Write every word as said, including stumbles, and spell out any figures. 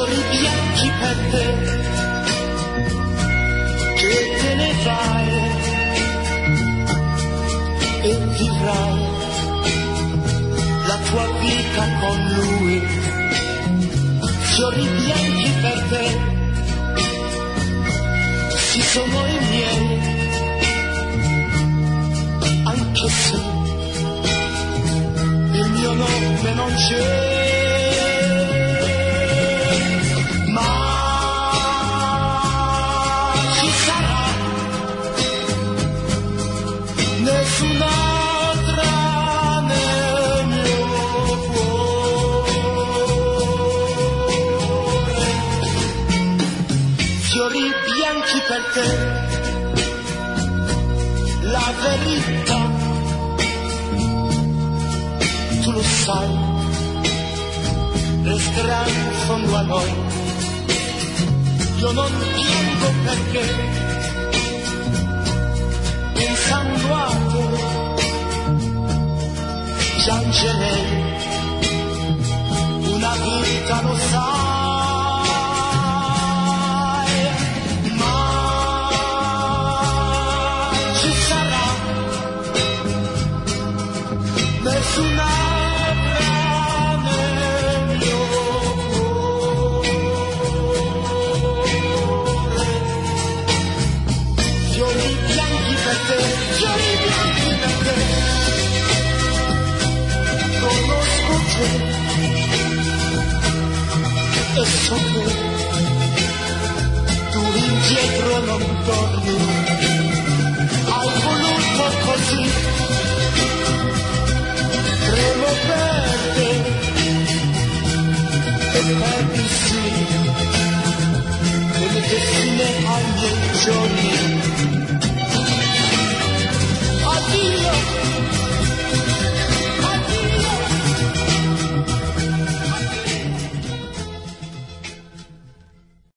fiori bianchi per te, che te ne vai e vivrai la tua vita con lui. Fiori bianchi per te, sì sono i miei, anche se il mio nome non c'è, ma ci sarà nessun'altra nel mio cuore. Fiori bianchi per te, la verità, tu lo sai, resterà in fondo a noi. Io non piango perché, pensando a te, piangerei una vita, lo sai, ma ci sarà nessun'altra nel mio cuore. Fiori bianchi per te, fiori bianchi per te, conosco te e so che tu indietro non torni, hai voluto così, tremo per te e perdi sì, che mi destine ai miei giorni.